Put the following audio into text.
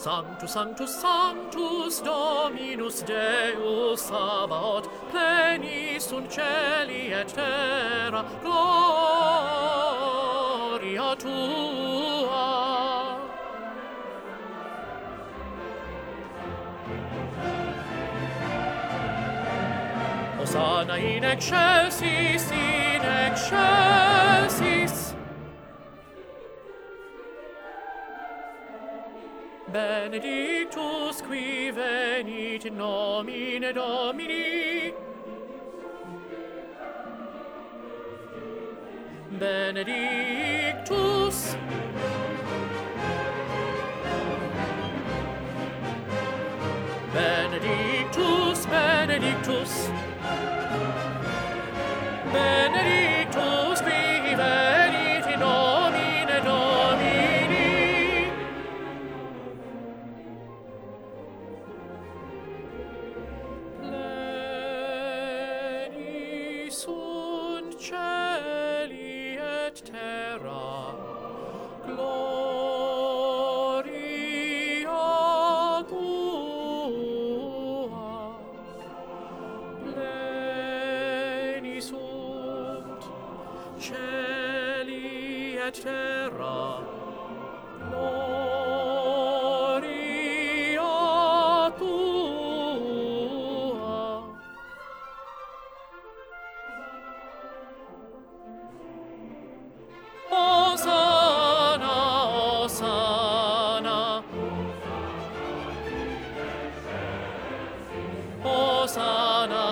Sanctus, Sanctus, Sanctus, Dominus Deus Sabaoth, plenis sunt celi et terra, gloria tua. Hosanna in excelsis, in excelsis. Benedictus qui venit in nomine Domini. Benedictus. Benedictus, Benedictus. Benedictus qui venit in nomine Domini. Pleni sunt celi et terra, gloria tua. Pleni sunt celi et terra, gloria tua. Hosanna, Hosanna. Hosanna